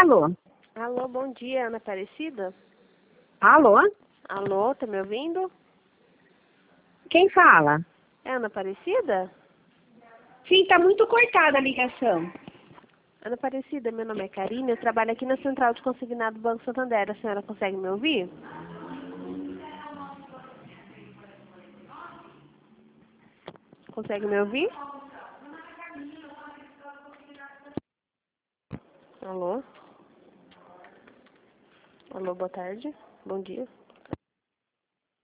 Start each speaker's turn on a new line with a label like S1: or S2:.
S1: Alô?
S2: Alô, bom dia, Ana Aparecida?
S1: Alô?
S2: Alô, tá me ouvindo?
S1: Quem fala?
S2: É Ana Aparecida?
S1: Sim, tá muito cortada a ligação.
S2: Ana Aparecida, meu nome é Karine, eu trabalho aqui na Central de Consignado do Banco Santander. A senhora consegue me ouvir? Consegue me ouvir? Alô? Alô, boa tarde. Bom dia.